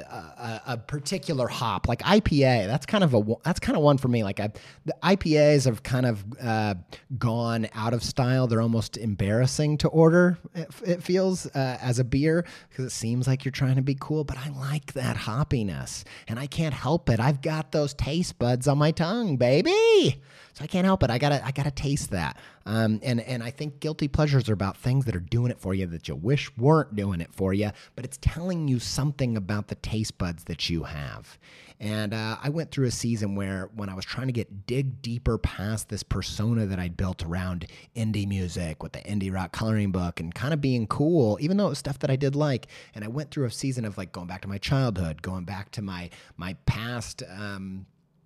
a, a particular hop, like I P A. That's kind of a, that's kind of one for me. Like I, the I P As have kind of uh, gone out of style. They're almost embarrassing to order, it, it feels, uh, as a beer, because it seems like you're trying to be cool, but I like that hoppiness. And I can't help it. I've got those taste buds on my tongue, baby. So I can't help it. I gotta, I gotta taste that. Um, and and I think guilty pleasures are about things that are doing it for you that you wish weren't doing it for you, but it's telling you something about the taste buds that you have. And uh, I went through a season where when I was trying to get dig deeper past this persona that I'd built around indie music with the indie rock coloring book and kind of being cool, even though it was stuff that I did like. And I went through a season of like going back to my childhood, going back to my my past. Um,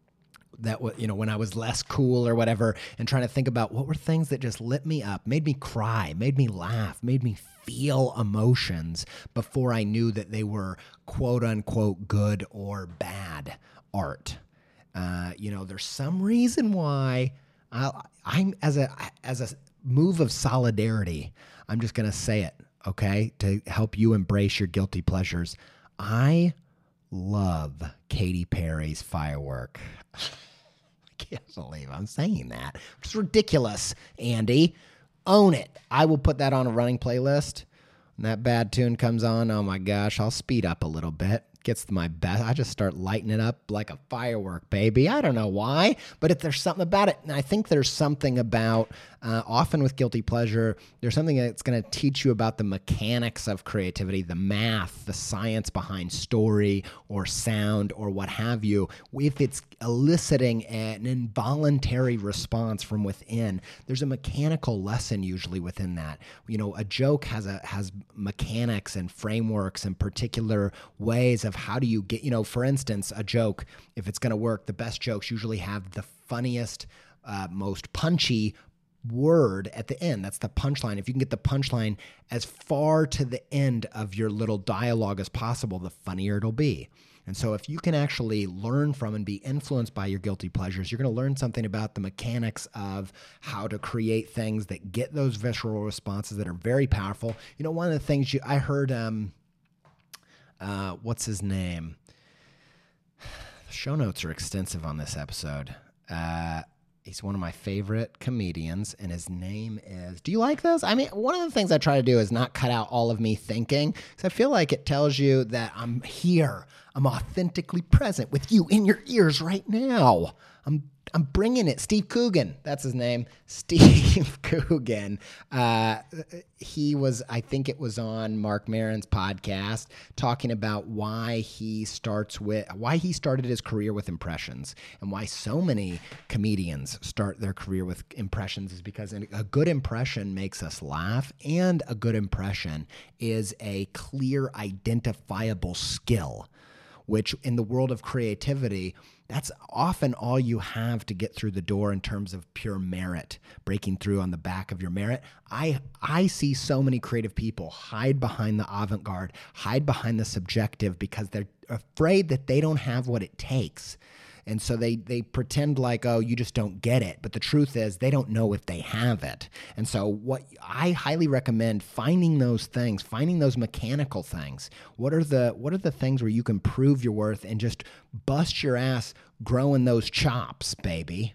that was, you know, when I was less cool or whatever, and trying to think about what were things that just lit me up, made me cry, made me laugh, made me feel emotions before I knew that they were quote unquote good or bad art. Uh, you know, there's some reason why I, I'm as a as a move of solidarity, I'm just going to say it, okay, to help you embrace your guilty pleasures. I love Katy Perry's Firework. I can't believe I'm saying that. It's ridiculous, Andy. Own it. I will put that on a running playlist. When that bad tune comes on, oh my gosh, I'll speed up a little bit. Gets my best. I just start lighting it up like a firework, baby. I don't know why, but if there's something about it, and I think there's something about uh, often with guilty pleasure, there's something that's going to teach you about the mechanics of creativity, the math, the science behind story or sound or what have you. If it's eliciting an involuntary response from within, there's a mechanical lesson usually within that. You know, a joke has a has mechanics and frameworks and particular ways of how do you get, you know, for instance, a joke, if it's going to work, the best jokes usually have the funniest, uh, most punchy word at the end. That's the punchline. If you can get the punchline as far to the end of your little dialogue as possible, the funnier it'll be. And so if you can actually learn from and be influenced by your guilty pleasures, you're going to learn something about the mechanics of how to create things that get those visceral responses that are very powerful. You know, one of the things you, I heard, um, uh, what's his name? The show notes are extensive on this episode. Uh, he's one of my favorite comedians, and his name is, do you like this? I mean, one of the things I try to do is not cut out all of me thinking, because I feel like it tells you that I'm here. I'm authentically present with you in your ears right now. I'm I'm bringing it. Steve Coogan, that's his name. Steve Coogan. Uh, he was, I think it was on Mark Maron's podcast, talking about why he starts with, why he started his career with impressions, and why so many comedians start their career with impressions is because a good impression makes us laugh, and a good impression is a clear, identifiable skill, which in the world of creativity, that's often all you have to get through the door in terms of pure merit, breaking through on the back of your merit. I I see so many creative people hide behind the avant-garde, hide behind the subjective because they're afraid that they don't have what it takes. And so they they pretend like, oh, you just don't get it. But the truth is they don't know if they have it. And so what I highly recommend finding those things, finding those mechanical things. What are the what are the things where you can prove your worth and just bust your ass growing those chops, baby?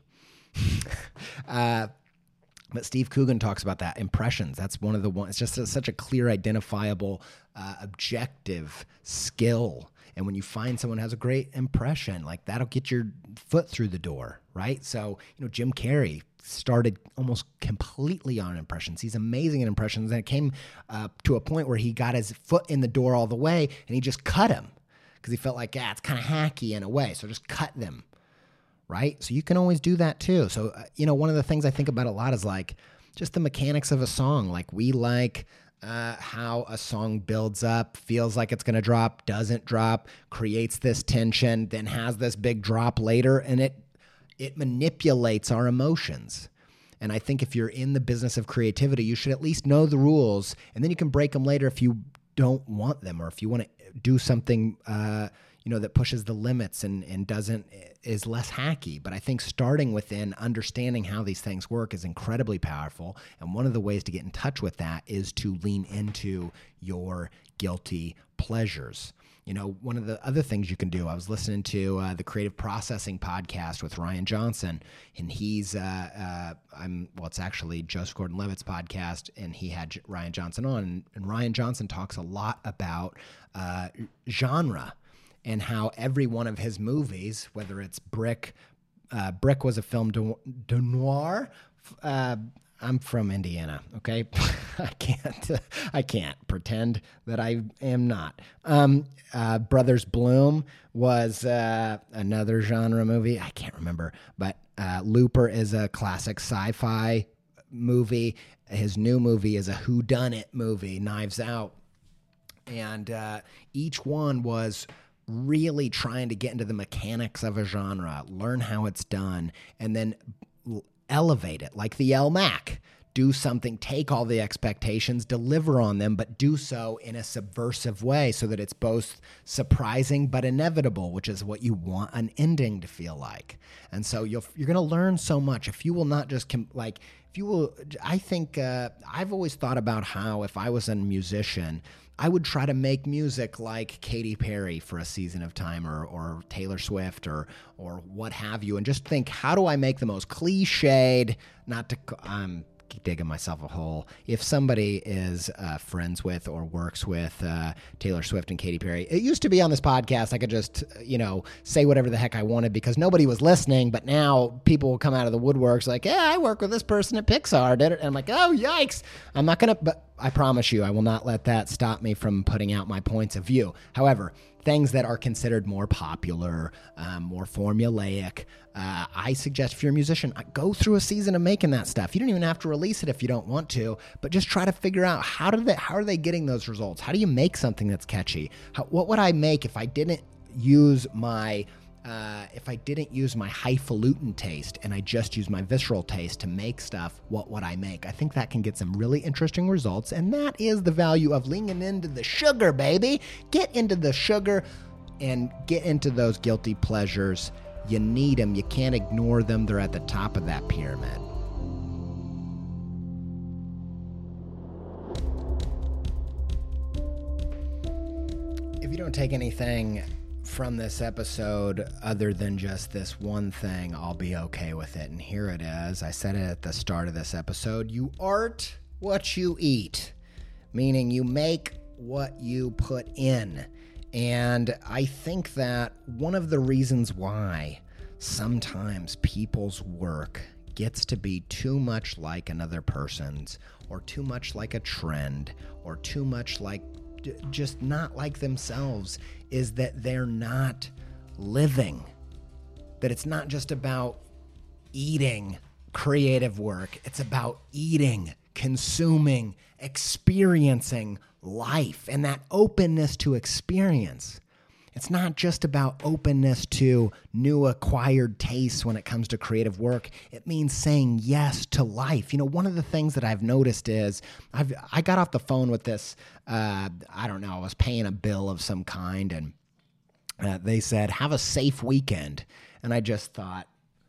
uh, But Steve Coogan talks about that, impressions. That's one of the ones. It's just a, such a clear, identifiable, uh, objective skill. And when you find someone who has a great impression, like that'll get your foot through the door, right? So, you know, Jim Carrey started almost completely on impressions. He's amazing at impressions. And it came uh, to a point where he got his foot in the door all the way and he just cut him because he felt like, yeah, it's kind of hacky in a way. So just cut them. Right? So you can always do that too. So, uh, you know, one of the things I think about a lot is like just the mechanics of a song. Like we like uh, how a song builds up, feels like it's going to drop, doesn't drop, creates this tension, then has this big drop later, and it it manipulates our emotions. And I think if you're in the business of creativity, you should at least know the rules, and then you can break them later if you don't want them, or if you want to do something uh, you know, that pushes the limits and, and doesn't, is less hacky. But I think starting within understanding how these things work is incredibly powerful. And one of the ways to get in touch with that is to lean into your guilty pleasures. You know, one of the other things you can do, I was listening to uh, the Creative Processing podcast with Ryan Johnson, and he's, uh, uh, I'm, well, it's actually Joseph Gordon-Levitt's podcast, and he had J- Ryan Johnson on, and, and Ryan Johnson talks a lot about uh, genre, and how every one of his movies, whether it's Brick, uh, Brick was a film de, de noir. Uh, I'm from Indiana, okay? I can't, I can't pretend that I am not. Um, uh, Brothers Bloom was uh, another genre movie. I can't remember, but uh, Looper is a classic sci-fi movie. His new movie is a whodunit movie, Knives Out, and uh, each one was really trying to get into the mechanics of a genre, learn how it's done, and then elevate it like the L Mac. Do something, take all the expectations, deliver on them, but do so in a subversive way so that it's both surprising but inevitable, which is what you want an ending to feel like. And so you'll, you're going to learn so much. If you will not just, com- like, if you will, I think, uh, I've always thought about how if I was a musician, I would try to make music like Katy Perry for a season of time, or or Taylor Swift, or or what have you, and just think, how do I make the most cliched, not to, I'm digging myself a hole. If somebody is uh, friends with or works with uh, Taylor Swift and Katy Perry, it used to be on this podcast I could just, you know, say whatever the heck I wanted because nobody was listening, but now people will come out of the woodworks like, yeah, I work with this person at Pixar, did it? And I'm like, oh, yikes. I'm not going to, but I promise you, I will not let that stop me from putting out my points of view. However, things that are considered more popular, um, more formulaic, uh, I suggest if you're a musician, go through a season of making that stuff. You don't even have to release it if you don't want to, but just try to figure out how do they, how are they getting those results? How do you make something that's catchy? How, what would I make if I didn't use my Uh, if I didn't use my highfalutin taste and I just used my visceral taste to make stuff, what would I make? I think that can get some really interesting results, and that is the value of leaning into the sugar, baby. Get into the sugar and get into those guilty pleasures. You need them. You can't ignore them. They're at the top of that pyramid. If you don't take anything from this episode other than just this one thing, I'll be okay with it. And here it is. I said it at the start of this episode. You art what you eat, meaning you make what you put in. And I think that one of the reasons why sometimes people's work gets to be too much like another person's, or too much like a trend, or too much like just not like themselves, is that they're not living. That it's not just about eating creative work. It's about eating, consuming, experiencing life, and that openness to experience. It's not just about openness to new acquired tastes when it comes to creative work. It means saying yes to life. You know, one of the things that I've noticed is I've I got off the phone with this, uh, I don't know, I was paying a bill of some kind, and uh, they said, have a safe weekend. And I just thought,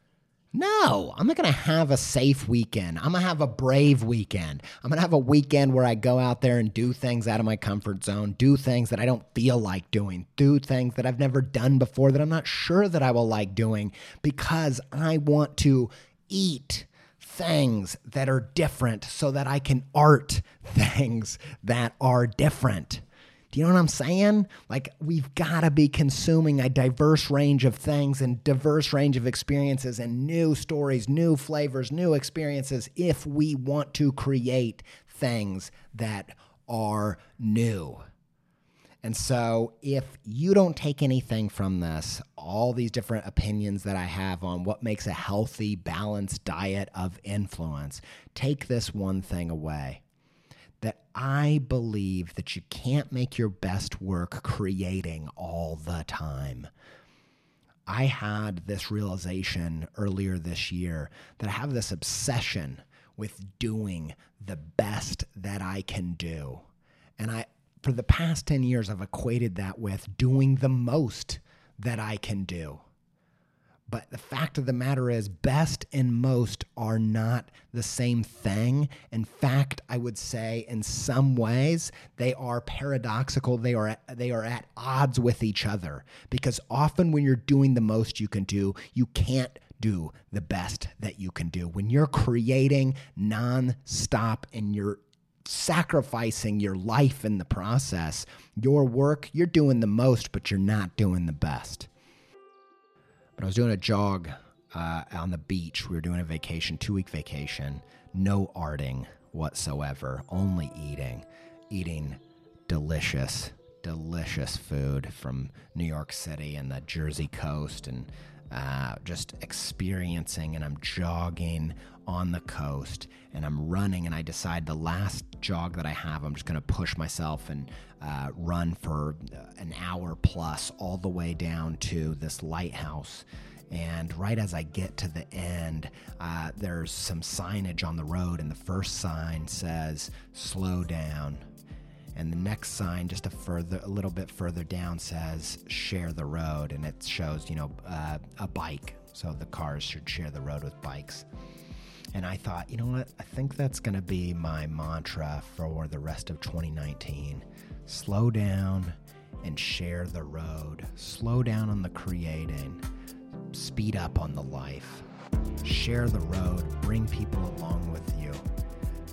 no, I'm not going to have a safe weekend. I'm going to have a brave weekend. I'm going to have a weekend where I go out there and do things out of my comfort zone, do things that I don't feel like doing, do things that I've never done before that I'm not sure that I will like doing, because I want to eat things that are different so that I can art things that are different. Do you know what I'm saying? Like, we've got to be consuming a diverse range of things and diverse range of experiences and new stories, new flavors, new experiences if we want to create things that are new. And so if you don't take anything from this, all these different opinions that I have on what makes a healthy, balanced diet of influence, take this one thing away. That I believe that you can't make your best work creating all the time. I had this realization earlier this year that I have this obsession with doing the best that I can do. And I, for the past ten years, I've equated that with doing the most that I can do. But the fact of the matter is, best and most are not the same thing. In fact, I would say in some ways they are paradoxical. They are they are at odds with each other, because often when you're doing the most you can do, you can't do the best that you can do. When you're creating nonstop and you're sacrificing your life in the process, your work, you're doing the most, but you're not doing the best. But I was doing a jog uh, on the beach. We were doing a vacation, two-week vacation, no arting whatsoever, only eating, eating delicious, delicious food from New York City and the Jersey coast, and uh, just experiencing, and I'm jogging on the coast, and I'm running, and I decide the last jog that I have, I'm just going to push myself and uh, run for an hour plus all the way down to this lighthouse. And right as I get to the end, uh, there's some signage on the road, and the first sign says, slow down. And the next sign, just a further, a little bit further down, says, share the road. And it shows, you know, uh, a bike. So the cars should share the road with bikes. And I thought, you know what? I think that's going to be my mantra for the rest of twenty nineteen. Slow down and share the road. Slow down on the creating. Speed up on the life. Share the road. Bring people along with you.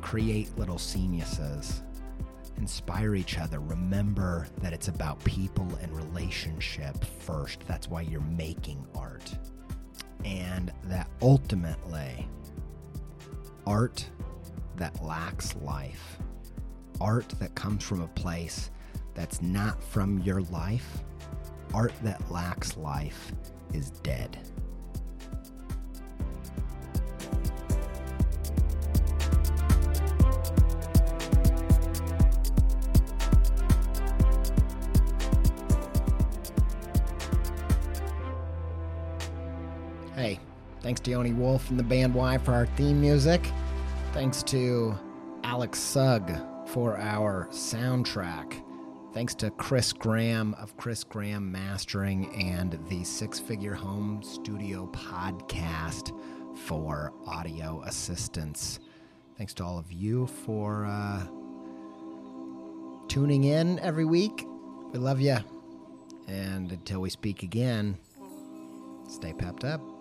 create little geniuses. Inspire each other. Remember that it's about people and relationship first. That's why you're making art. And that ultimately, art that lacks life, art that comes from a place that's not from your life, art that lacks life is dead. Hey, thanks to Yoni Wolf and the band Y for our theme music. Thanks to Alex Sugg for our soundtrack. Thanks to Chris Graham of Chris Graham Mastering and the Six Figure Home Studio Podcast for audio assistance. Thanks to all of you for uh, tuning in every week. We love you. And until we speak again, stay pepped up.